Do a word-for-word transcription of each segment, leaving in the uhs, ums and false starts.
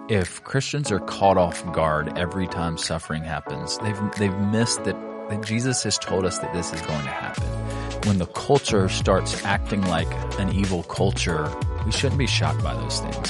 if Christians are caught off guard every time suffering happens, they've they've missed that, that Jesus has told us that this is going to happen. When the culture starts acting like an evil culture, we shouldn't be shocked by those things.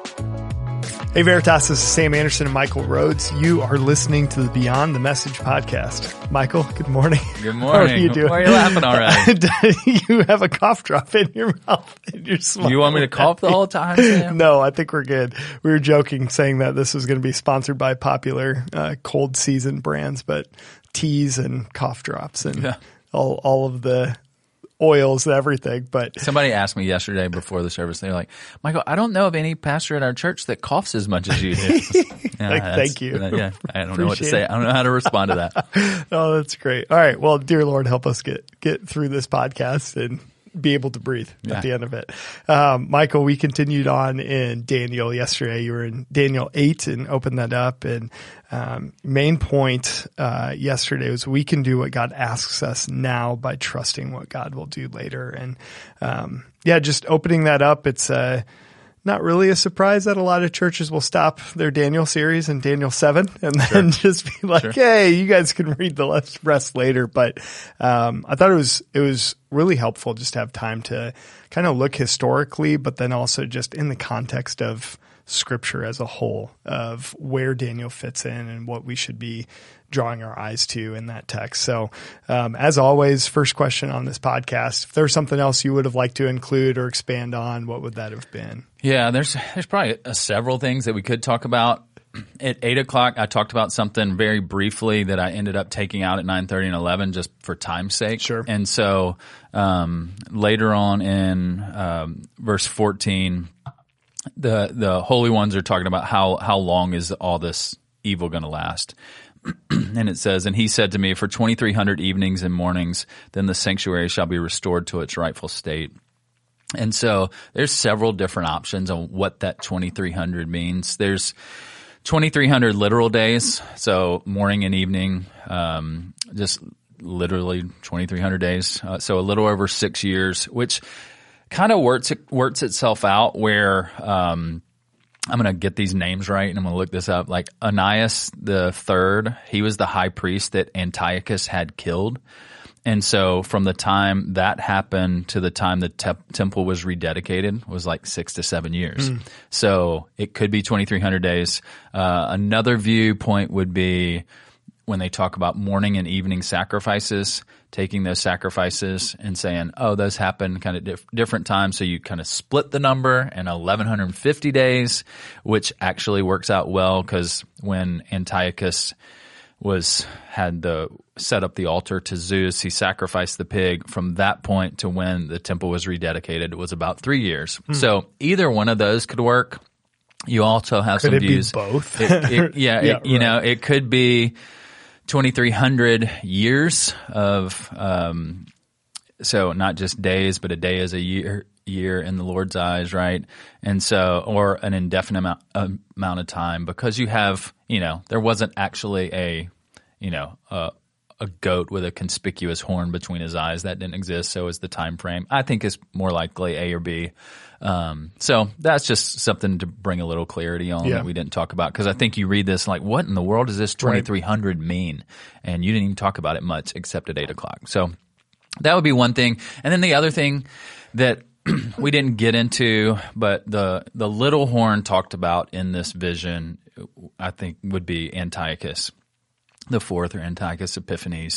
Hey Veritas, this is Sam Anderson and Michael Rhodes. You are listening to the Beyond the Message podcast. Michael, good morning. Good morning. How are you doing? Why are you laughing already? You have a cough drop in your mouth and you're smiling. You want me to cough the whole time, Sam? No, I think we're good. We were joking saying that this was going to be sponsored by popular uh, cold season brands, but teas and cough drops and yeah. all all of the oils and everything. But somebody asked me yesterday before the service, they were like, Michael, I don't know of any pastor at our church that coughs as much as you do. Yeah, like, thank you. Yeah, I don't know what to say. I don't know how to respond to that. Oh, that's great. All right. Well, dear Lord, help us get, get through this podcast and be able to breathe yeah. at the end of it. Um, Michael, we continued on in Daniel yesterday. You were in Daniel eight and opened that up. And um, main point uh, yesterday was we can do what God asks us now by trusting what God will do later. And um, yeah, just opening that up, it's uh, not really a surprise that a lot of churches will stop their Daniel series in Daniel seven and then sure. just be like, sure. hey, you guys can read the rest later. But um, I thought it was it was really helpful just to have time to kind of look historically, but then also just in the context of Scripture as a whole, of where Daniel fits in and what we should be drawing our eyes to in that text. So um, as always, first question on this podcast, if there's something else you would have liked to include or expand on, what would that have been? Yeah, there's there's probably uh, several things that we could talk about. At eight o'clock, I talked about something very briefly that I ended up taking out at nine thirty and eleven just for time's sake. Sure. And so um, later on in um, verse fourteen, the the holy ones are talking about how how long is all this evil going to last. And it says, and he said to me, for twenty-three hundred evenings and mornings, then the sanctuary shall be restored to its rightful state. And so there's several different options on what that twenty-three hundred means. There's twenty-three hundred literal days, so morning and evening, um, just literally twenty-three hundred days. Uh, so a little over six years, which kind of works works itself out where um, I'm going to get these names right, and I'm going to look this up. Like Onias the third, he was the high priest that Antiochus had killed. And so from the time that happened to the time the te- temple was rededicated was like six to seven years. Mm. So it could be twenty-three hundred days. Uh, another viewpoint would be when they talk about morning and evening sacrifices, taking those sacrifices and saying, oh, those happen kind of diff- different times. So you kind of split the number and eleven fifty days, which actually works out well because when Antiochus was had the set up the altar to Zeus, he sacrificed the pig. From that point to when the temple was rededicated, it was about three years. Hmm. So either one of those could work. You also have could some it views. Be both? It, it, yeah, yeah it, you right. know, it could be twenty-three hundred years of, um, so not just days, but a day is a year, year in the Lord's eyes, right? And so, or an indefinite amount, amount of time, because you have, you know, there wasn't actually a, you know, uh, a goat with a conspicuous horn between his eyes. That didn't exist. So is the time frame. I think is more likely A or B. Um, so that's just something to bring a little clarity on yeah. that we didn't talk about. Because I think you read this like, what in the world does this twenty-three hundred right. mean? And you didn't even talk about it much except at eight o'clock. So that would be one thing. And then the other thing that we didn't get into, but the the little horn talked about in this vision, I think would be Antiochus the fourth, or Antiochus Epiphanes.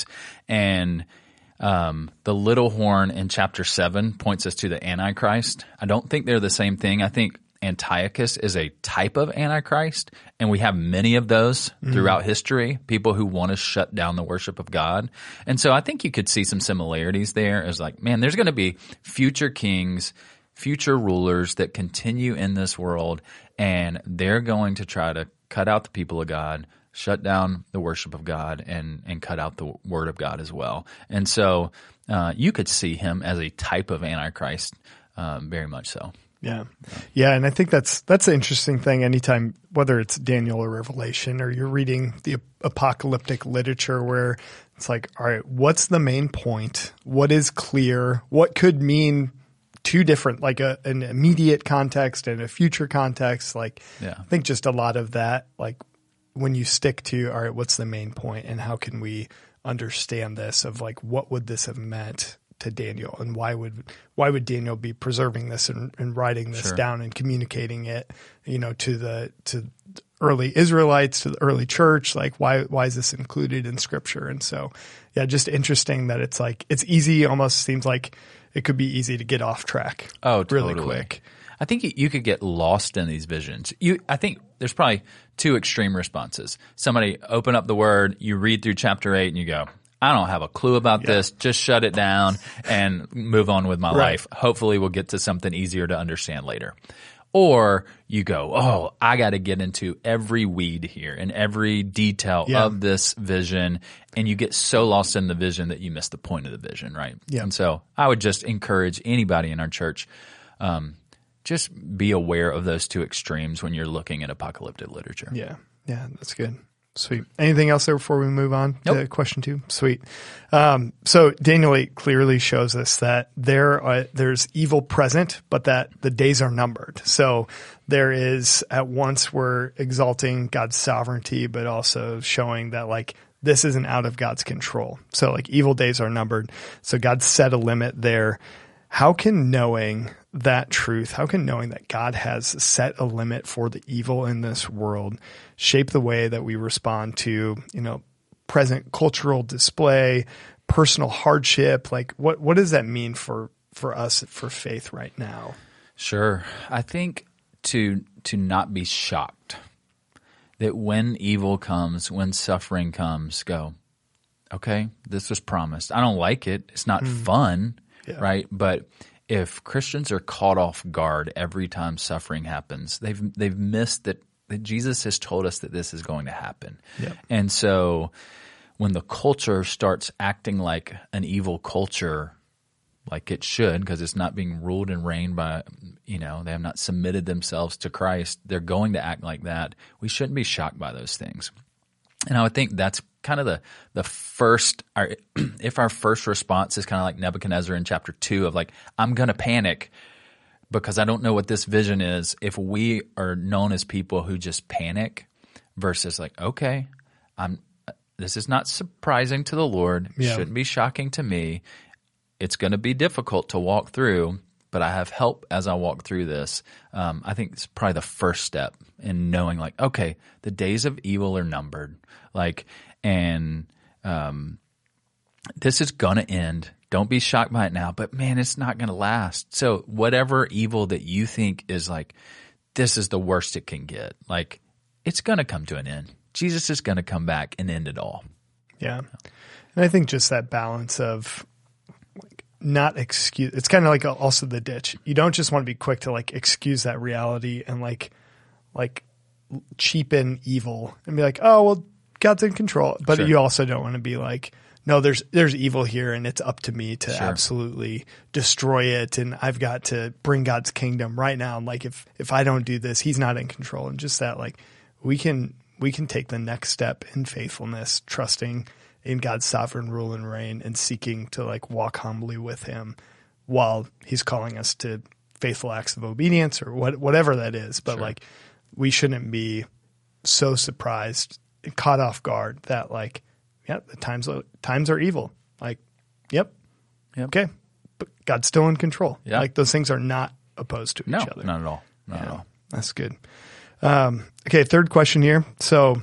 And um, the little horn in chapter seven points us to the Antichrist. I don't think they're the same thing. I think Antiochus is a type of Antichrist, and we have many of those throughout mm. history, people who want to shut down the worship of God. And so I think you could see some similarities there as like, man, there's going to be future kings, future rulers that continue in this world, and they're going to try to cut out the people of God, shut down the worship of God, and and cut out the word of God as well. And so uh, you could see him as a type of Antichrist, um, very much so. Yeah. Yeah. And I think that's, that's the interesting thing. Anytime, whether it's Daniel or Revelation, or you're reading the apocalyptic literature where it's like, all right, what's the main point? What is clear? What could mean two different, like a, an immediate context and a future context. Like, Yeah. I think just a lot of that, like when you stick to, all right, what's the main point and how can we understand this of like, what would this have meant to Daniel and why would, why would Daniel be preserving this and, and writing this Sure. down and communicating it, you know, to the, to early Israelites, to the early church? Like, why, why is this included in scripture? And so, yeah, just interesting that it's like, it's easy, almost seems like it could be easy to get off track. Oh, really totally. quick. I think you, you could get lost in these visions. You, I think there's probably two extreme responses. Somebody open up the word, you read through chapter eight and you go, I don't have a clue about Yeah. this. Just shut it down and move on with my Right. life. Hopefully we'll get to something easier to understand later. Or you go, oh, I got to get into every weed here and every detail Yeah. of this vision. And you get so lost in the vision that you miss the point of the vision, right? Yeah. And so I would just encourage anybody in our church, um, just be aware of those two extremes when you're looking at apocalyptic literature. Yeah. Yeah. That's good. Sweet. Anything else there before we move on to Nope. question two? Sweet. Um, so Daniel eight clearly shows us that there are, there's evil present, but that the days are numbered. So there is, at once we're exalting God's sovereignty, but also showing that like this isn't out of God's control. So like evil days are numbered. So God set a limit there. How can knowing that truth, how can knowing that God has set a limit for the evil in this world shape the way that we respond to, you know, present cultural display, personal hardship? Like what, what does that mean for, for us, for faith right now? Sure. I think to to not be shocked that when evil comes, when suffering comes, go, okay, this was promised. I don't like it. It's not fun, Yeah. right? But if Christians are caught off guard every time suffering happens, they've they've missed that, that Jesus has told us that this is going to happen. Yep. And so when the culture starts acting like an evil culture, like it should, because it's not being ruled and reigned by, you know, they have not submitted themselves to Christ, they're going to act like that. We shouldn't be shocked by those things. And I would think that's kind of the the first, our, if our first response is kind of like Nebuchadnezzar in chapter two of like, I'm going to panic because I don't know what this vision is. If we are known as people who just panic versus like, okay, I'm, this is not surprising to the Lord, Yeah. shouldn't be shocking to me. It's going to be difficult to walk through, but I have help as I walk through this. Um, I think it's probably the first step in knowing like, okay, the days of evil are numbered. Like, and um, this is going to end. Don't be shocked by it now, but man, it's not going to last. So whatever evil that you think is like, this is the worst it can get, like it's going to come to an end. Jesus is going to come back and end it all. Yeah. And I think just that balance of like not excuse, it's kind of like also the ditch. You don't just want to be quick to like excuse that reality and like, like cheapen evil and be like, oh, well, God's in control. But Sure. you also don't want to be like, no, there's, there's evil here and it's up to me to Sure. absolutely destroy it. And I've got to bring God's kingdom right now. And like, if, if I don't do this, he's not in control. And just that, like, we can, we can take the next step in faithfulness, trusting in God's sovereign rule and reign and seeking to like walk humbly with him while he's calling us to faithful acts of obedience or what, whatever that is. But Sure. like, we shouldn't be so surprised, caught off guard that like, yeah, the times, times are evil. Like, yep. Yep. Okay. But God's still in control. Yeah. Like those things are not opposed to No, each other. not at all. Not Yeah, at all. that's good. Um, okay, third question here. So,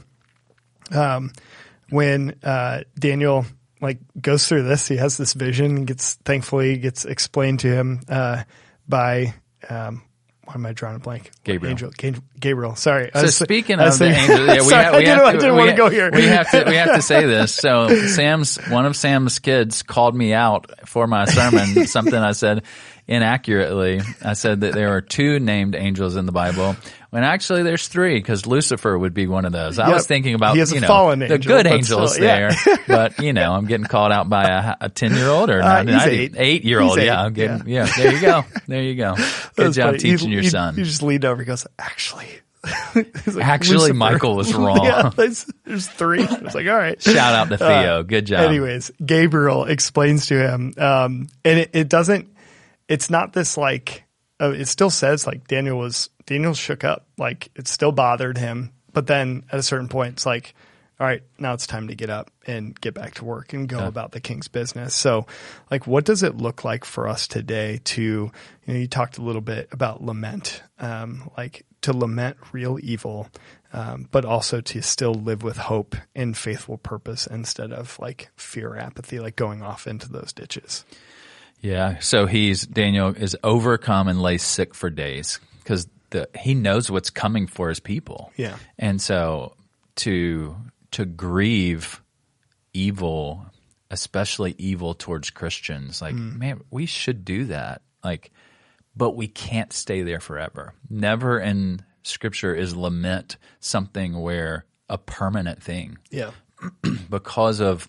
um, when uh, Daniel like goes through this, he has this vision and gets thankfully gets explained to him uh, by um, why am I drawing a blank? Gabriel. Angel, Ga- Gabriel. Sorry. I So was- speaking I was of the thinking- angels, yeah, we, Sorry, have, I we didn't, have I to, didn't we want to ha- go here. We have to we have to say this. So Sam's one of Sam's kids called me out for my sermon. Something I said inaccurately. I said that there are two named angels in the Bible, when actually there's three, because Lucifer would be one of those. I Yep. was thinking about He is a you know fallen the angel, good but angels still, yeah. there, but you know I'm getting called out by a, a ten year old or Uh, not, he's not- eight. eight year old. He's Yeah, eight, I'm getting yeah. There you go. There you go. Good That's job funny. teaching He- your he- son. He just leaned over and goes, actually. He's like, Actually, Lucifer. Michael was wrong. Yeah, there's, there's three. It's like, all right. Shout out to Theo. Good job. Anyways, Gabriel explains to him, um, and it, it doesn't, it's not this like, uh, it still says like Daniel was, Daniel shook up, like it still bothered him. But then at a certain point, it's like, all right, now it's time to get up and get back to work and go Yeah. about the king's business. So like, what does it look like for us today to, you know, you talked a little bit about lament, um, like to lament real evil, um, but also to still live with hope and faithful purpose instead of like fear or apathy, like going off into those ditches. Yeah. So he's, Daniel is overcome and lays sick for days because the, he knows what's coming for his people. Yeah. And so to, to grieve evil, especially evil towards Christians, like, mm. man, we should do that. Like, but we can't stay there forever. Never in Scripture is lament something where a permanent thing. Yeah. Because of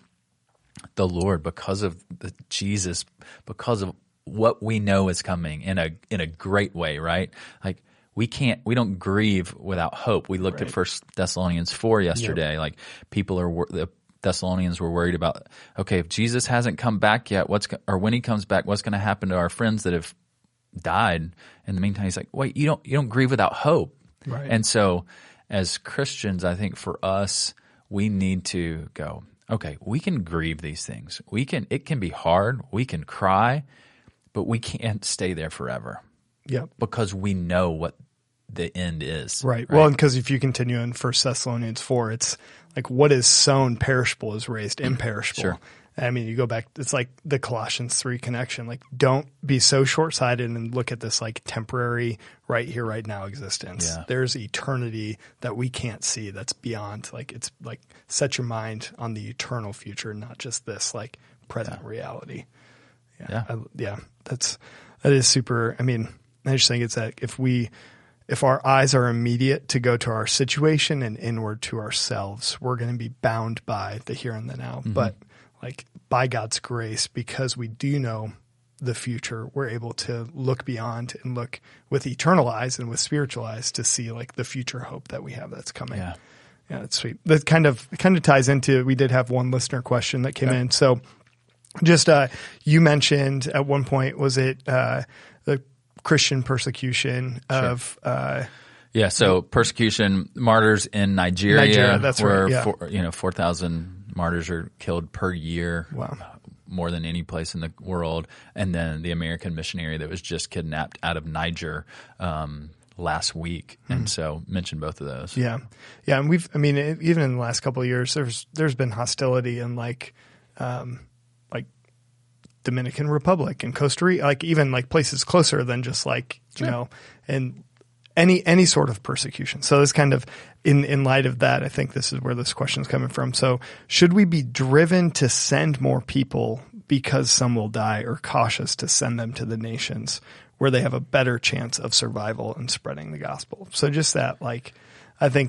the Lord, because of the Jesus, because of what we know is coming in a in a great way, right? Like we can't, we don't grieve without hope. We looked right. at First Thessalonians four yesterday. Yep. Like people are, the Thessalonians were worried about, okay, if Jesus hasn't come back yet, what's or when he comes back, what's going to happen to our friends that have died in the meantime? He's like, wait, you don't you don't grieve without hope. Right. And so as Christians, I think for us, we need to go, okay, we can grieve these things. We can, it can be hard. We can cry, but we can't stay there forever. Yep. Because we know what the end is. Right. right? Well, because if you continue in First Thessalonians four, it's like what is sown perishable is raised imperishable. Sure. I mean, you go back, it's like the Colossians three connection. Like, don't be so short-sighted and look at this like temporary right here, right now existence. Yeah. There's eternity that we can't see that's beyond. Like, it's like set your mind on the eternal future, not just this like present yeah. reality. Yeah. Yeah. I, yeah. That's, that is super. I mean, I just think it's that if we, if our eyes are immediate to go to our situation and inward to ourselves, we're going to be bound by the here and the now. Mm-hmm. But like by God's grace, because we do know the future, we're able to look beyond and look with eternal eyes and with spiritual eyes to see like the future hope that we have that's coming. Yeah. Yeah, that's sweet. That kind of kind of ties into, we did have one listener question that came yeah. in. So just uh, you mentioned at one point, was it uh, the Christian persecution of sure. uh, yeah, so persecution, martyrs in Nigeria, Nigeria that's where right, yeah. four, you know four thousand martyrs are killed per year. Wow. More than any place in the world. And then the American missionary that was just kidnapped out of Niger um, last week. Mm-hmm. And so mentioned both of those. Yeah. Yeah. And we've, I mean, even in the last couple of years, there's, there's been hostility in like, um, like Dominican Republic and Costa Rica, like even like places closer than just like, sure. you know, and any, any sort of persecution. So it's kind of in, in light of that, I think this is where this question is coming from. So should we be driven to send more people because some will die, or cautious to send them to the nations where they have a better chance of survival and spreading the gospel? So just that, like, I think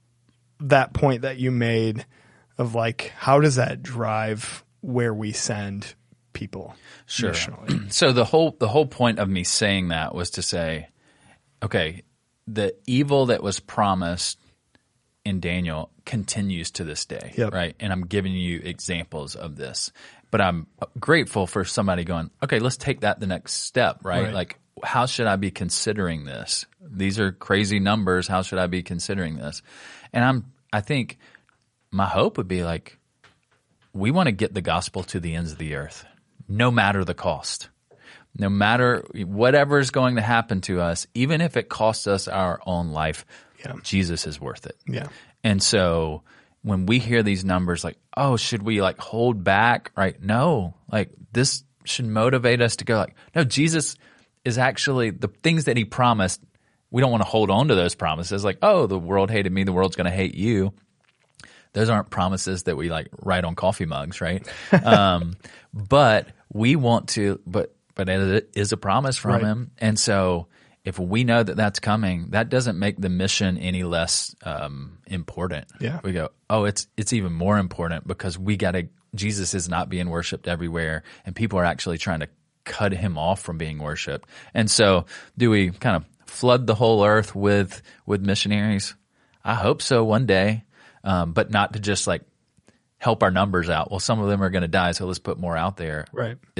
that point that you made of like, how does that drive where we send people? Sure. So the whole, the whole point of me saying that was to say, okay, the evil that was promised in Daniel continues to this day, yep. right? And I'm giving you examples of this, but I'm grateful for somebody going, okay, let's take that the next step, right? right? Like, how should I be considering this? These are crazy numbers. How should I be considering this? And I'm, I think my hope would be like, we want to get the gospel to the ends of the earth, no matter the cost. No matter whatever is going to happen to us, even if it costs us our own life, yeah. Jesus is worth it. Yeah. And so when we hear these numbers like, oh, should we like hold back? Right? No, like this should motivate us to go like, no, Jesus is actually the things that he promised. We don't want to hold on to those promises like, oh, the world hated me, the world's going to hate you. Those aren't promises that we like write on coffee mugs, right? um, but we want to, but But it is a promise from right. him. And so if we know that that's coming, that doesn't make the mission any less um, important. Yeah. We go, oh, it's it's even more important because we got to – Jesus is not being worshipped everywhere, and people are actually trying to cut him off from being worshipped. And so do we kind of flood the whole earth with with missionaries? I hope so one day, um, but not to just like help our numbers out. Well, some of them are going to die, so let's put more out there. Right. It's –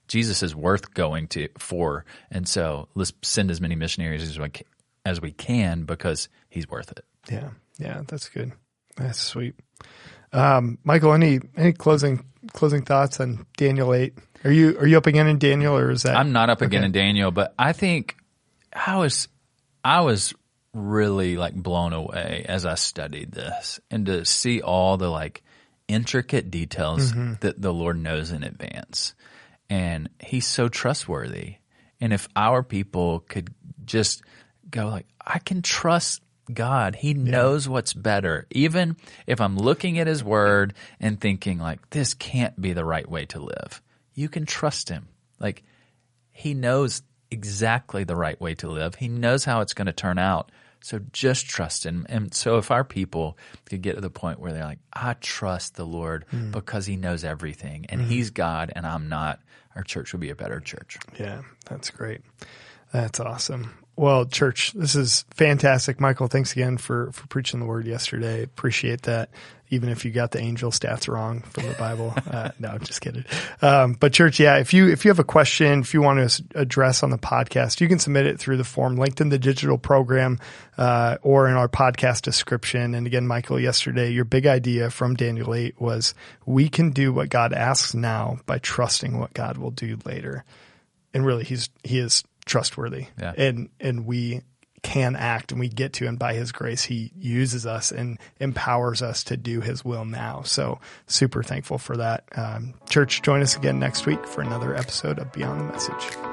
Jesus is worth going to for. And so let's send as many missionaries as we can, as we can because he's worth it. Yeah. Yeah. That's good. That's sweet. Um, Michael, any, any closing, closing thoughts on Daniel eight? Are you, are you up again in Daniel, or is that? I'm not up okay. again in Daniel, but I think I was, I was really like blown away as I studied this, and to see all the like intricate details mm-hmm. that the Lord knows in advance. And he's so trustworthy. And if our people could just go like, I can trust God. He yeah. knows what's better. Even if I'm looking at his word and thinking like, this can't be the right way to live, you can trust him. Like, he knows exactly the right way to live. He knows how it's going to turn out. So just trust him. And so if our people could get to the point where they're like, I trust the Lord mm. because he knows everything and mm-hmm. he's God and I'm not, our church will be a better church. Yeah, that's great. That's awesome. Well, church, this is fantastic. Michael, thanks again for, for preaching the word yesterday. Appreciate that. Even if you got the angel stats wrong from the Bible. Uh, no, I'm just kidding. Um, but church, yeah, if you, if you have a question, if you want to address on the podcast, you can submit it through the form linked in the digital program, uh, or in our podcast description. And again, Michael, yesterday, your big idea from Daniel eight was we can do what God asks now by trusting what God will do later. And really, he's, he is trustworthy yeah. and, and we can act and we get to, and by his grace, he uses us and empowers us to do his will now. So super thankful for that. Um, church, join us again next week for another episode of Beyond the Message.